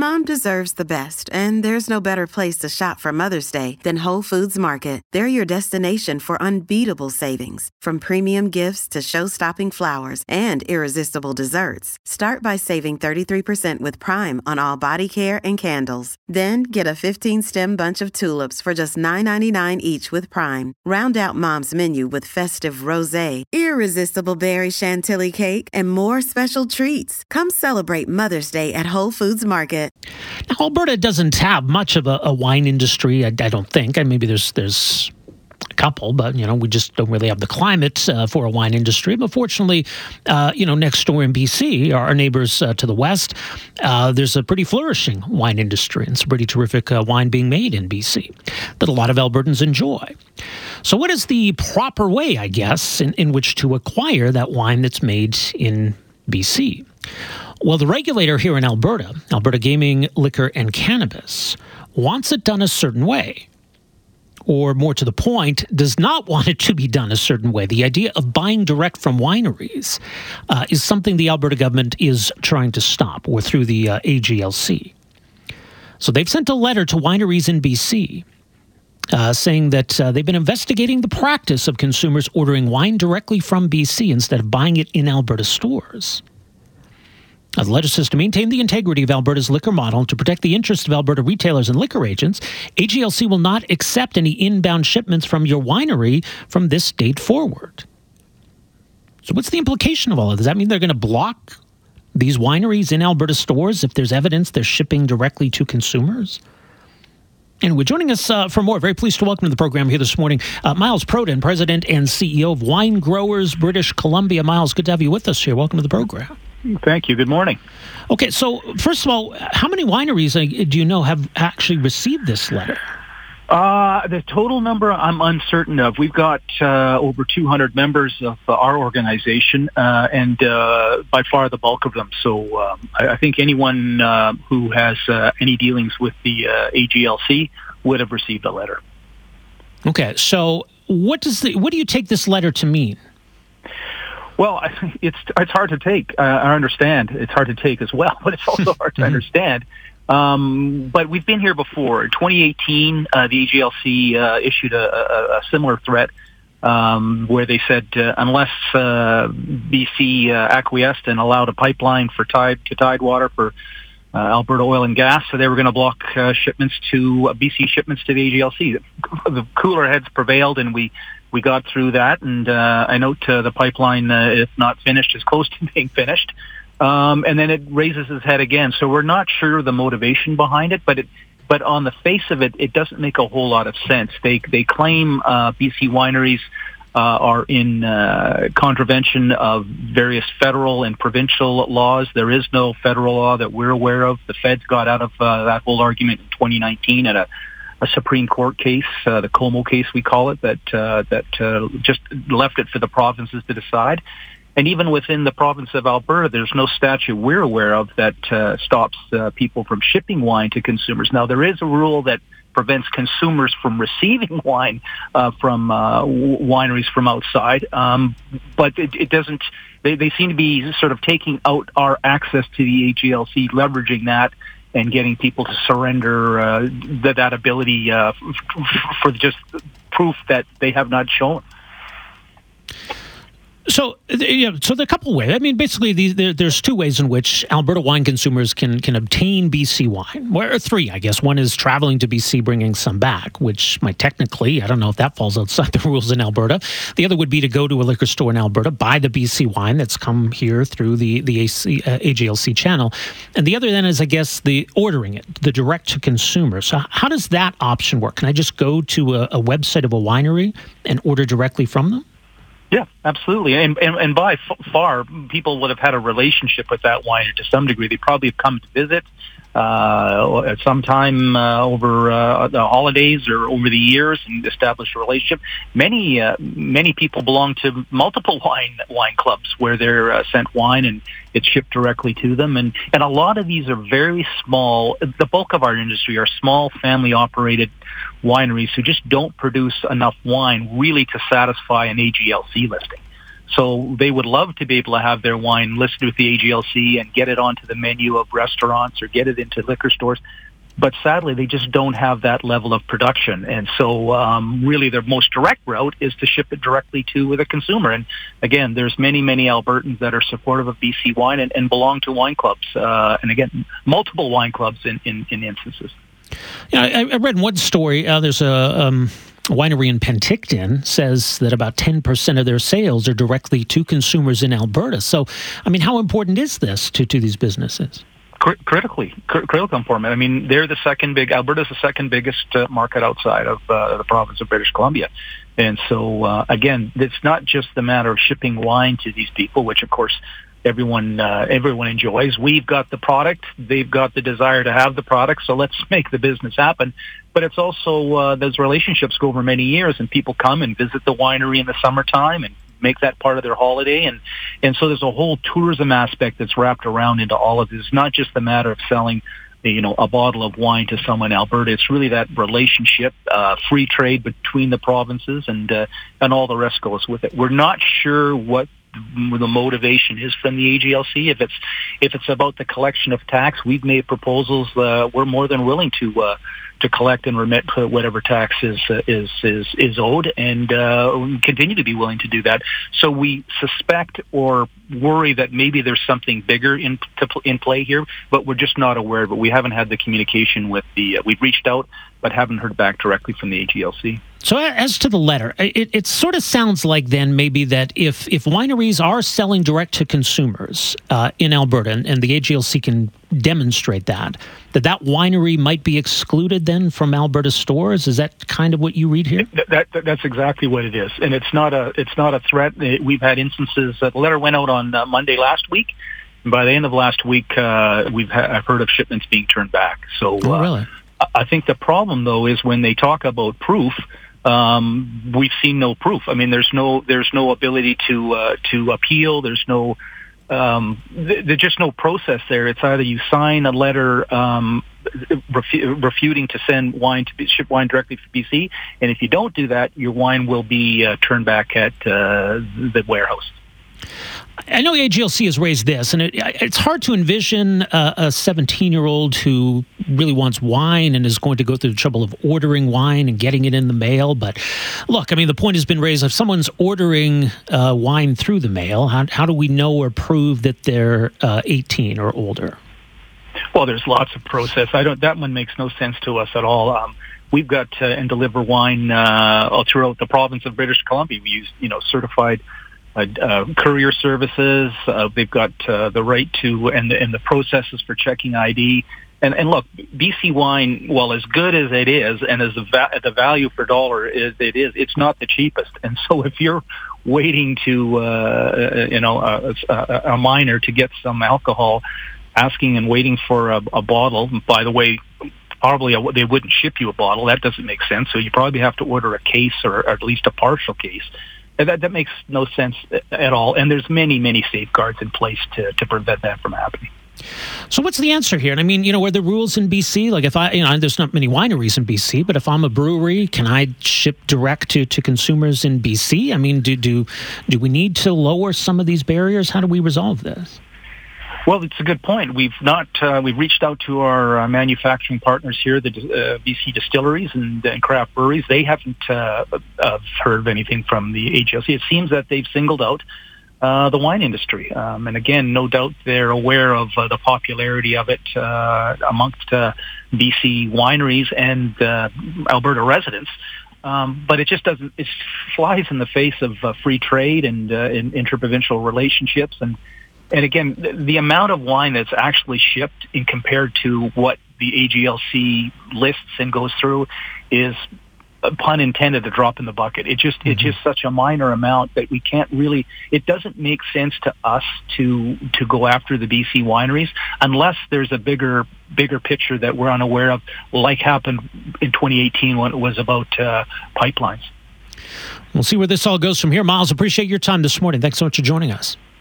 Mom deserves the best, and there's no better place to shop for Mother's Day than Whole Foods Market. They're your destination for unbeatable savings, from premium gifts to show-stopping flowers and irresistible desserts. Start by saving 33% with Prime on all body care and candles. Then get a 15-stem bunch of tulips for just $9.99 each with Prime. Round out Mom's menu with festive rosé, irresistible berry chantilly cake, and more special treats. Come celebrate Mother's Day at Whole Foods Market. Now, Alberta doesn't have much of a wine industry, I don't think. And maybe there's a couple, but, we just don't really have the climate for a wine industry. But fortunately, next door in BC, our neighbors to the west, there's a pretty flourishing wine industry and some pretty terrific wine being made in BC that a lot of Albertans enjoy. So what is the proper way, I guess, in which to acquire that wine that's made in BC? Well, the regulator here in Alberta, Alberta Gaming, Liquor and Cannabis, wants it done a certain way. Or more to the point, does not want it to be done a certain way. The idea of buying direct from wineries is something the Alberta government is trying to stop, or through the AGLC. So they've sent a letter to wineries in BC saying that they've been investigating the practice of consumers ordering wine directly from BC instead of buying it in Alberta stores. The letter says to maintain the integrity of Alberta's liquor model and to protect the interests of Alberta retailers and liquor agents, AGLC will not accept any inbound shipments from your winery from this date forward. So what's the implication of all of this? Does that mean they're going to block these wineries in Alberta stores if there's evidence they're shipping directly to consumers? And we're joining us for more. Very pleased to welcome to the program here this morning, Myles Prodan, President and CEO of Wine Growers British Columbia. Myles, good to have you with us here. Welcome to the program. Thank you. Good morning. Okay, so first of all, how many wineries do you know have actually received this letter? The total number I'm uncertain of. We've got over 200 members of our organization, and by far the bulk of them. So I think anyone who has any dealings with the AGLC would have received a letter. Okay, so what do you take this letter to mean? Well, it's hard to take. I understand it's hard to take as well, but it's also hard to understand. But we've been here before. In 2018, the AGLC issued a similar threat where they said unless BC acquiesced and allowed a pipeline for Tidewater for Alberta Oil and Gas, so they were going to block shipments to BC shipments to the AGLC. The cooler heads prevailed, and we got through that. And I note the pipeline, if not finished, is close to being finished. And then it raises its head again. So we're not sure the motivation behind it, but on the face of it, it doesn't make a whole lot of sense. They claim BC wineries are in contravention of various federal and provincial laws. There is no federal law that we're aware of. The feds got out of that whole argument in 2019 at a Supreme Court case, the Como case we call it, that just left it for the provinces to decide. And even within the province of Alberta, there's no statute we're aware of that stops people from shipping wine to consumers. Now, there is a rule that prevents consumers from receiving wine from wineries from outside, but it doesn't. They seem to be sort of taking out our access to the AGLC, leveraging that and getting people to surrender that ability for just proof that they have not shown. So, there are a couple of ways. I mean, basically, there's two ways in which Alberta wine consumers can obtain BC wine. Or three, I guess. One is traveling to BC, bringing some back, which might technically, I don't know if that falls outside the rules in Alberta. The other would be to go to a liquor store in Alberta, buy the BC wine that's come here through the AGLC channel. And the other then is, I guess, the ordering it, the direct to consumer. So how does that option work? Can I just go to a website of a winery and order directly from them? Yeah, absolutely. And by far, people would have had a relationship with that winery to some degree. They probably have come to visit at some time over the holidays or over the years and established a relationship. Many people belong to multiple wine clubs where they're sent wine and it's shipped directly to them. And a lot of these are very small. The bulk of our industry are small, family-operated wineries who just don't produce enough wine really to satisfy an AGLC listing. So they would love to be able to have their wine listed with the AGLC and get it onto the menu of restaurants or get it into liquor stores. But sadly, they just don't have that level of production. And so really their most direct route is to ship it directly to the consumer. And again, there's many, many Albertans that are supportive of BC wine and belong to wine clubs. And again, multiple wine clubs in instances. You know, I read one story. There's a winery in Penticton says that about 10% of their sales are directly to consumers in Alberta. So, I mean, how important is this to these businesses? Critical important. I mean, Alberta's the second biggest market outside of the province of British Columbia. And so, again, it's not just the matter of shipping wine to these people, which, of course, everyone enjoys. We've got the product. They've got the desire to have the product. So let's make the business happen. But it's also those relationships go over many years, and people come and visit the winery in the summertime and make that part of their holiday. And so there's a whole tourism aspect that's wrapped around into all of this. It's not just the matter of selling, a bottle of wine to someone in Alberta. It's really that relationship, free trade between the provinces, and all the rest goes with it. We're not sure what the motivation is from the AGLC. If it's about the collection of tax, we've made proposals. We're more than willing to collect and remit whatever tax is owed, and continue to be willing to do that. So we suspect or worry that maybe there's something bigger in play here, but we're just not aware of it. We haven't had the communication with we've reached out, but haven't heard back directly from the AGLC. So as to the letter, it sort of sounds like then maybe that if wineries are selling direct to consumers in Alberta, and the AGLC can demonstrate that winery might be excluded then from Alberta stores. Is that kind of what you read here? That's exactly what it is, and it's not a threat. We've had instances. The letter went out on Monday last week. And by the end of last week, I've heard of shipments being turned back. So really? I think the problem though is when they talk about proof. We've seen no proof. I mean, there's no ability to appeal. There's just no process there. It's either you sign a letter refuting to ship wine directly to BC, and if you don't do that, your wine will be turned back at the warehouse. I know AGLC has raised this, and it's hard to envision a 17-year-old who really wants wine and is going to go through the trouble of ordering wine and getting it in the mail. But look, I mean, the point has been raised. If someone's ordering wine through the mail, how do we know or prove that they're 18 or older? Well, there's lots of process. That one makes no sense to us at all. We've got and deliver wine throughout the province of British Columbia. We use certified courier services. They've got the right to and the processes for checking ID. And look, BC wine, well, as good as it is, and as the value per dollar it's not the cheapest. And so if you're waiting to a minor to get some alcohol, asking and waiting for a bottle, by the way, probably they wouldn't ship you a bottle. That doesn't make sense. So you probably have to order a case or at least a partial case. That makes no sense at all. And there's many, many safeguards in place to prevent that from happening. So what's the answer here? And I mean, are there rules in BC? Like if there's not many wineries in BC, but if I'm a brewery, can I ship direct to consumers in BC? I mean, do we need to lower some of these barriers? How do we resolve this? Well, it's a good point. We've reached out to our manufacturing partners here, the BC distilleries and craft breweries. They haven't heard of anything from the AGLC. It seems that they've singled out the wine industry. And again, no doubt they're aware of the popularity of it amongst BC wineries and Alberta residents. But it just it flies in the face of free trade and interprovincial relationships. And again, the amount of wine that's actually shipped in compared to what the AGLC lists and goes through is, pun intended, a drop in the bucket. It's just such a minor amount that we can't really. It doesn't make sense to us to go after the BC wineries unless there's a bigger picture that we're unaware of, like happened in 2018 when it was about pipelines. We'll see where this all goes from here. Miles, appreciate your time this morning. Thanks so much for joining us.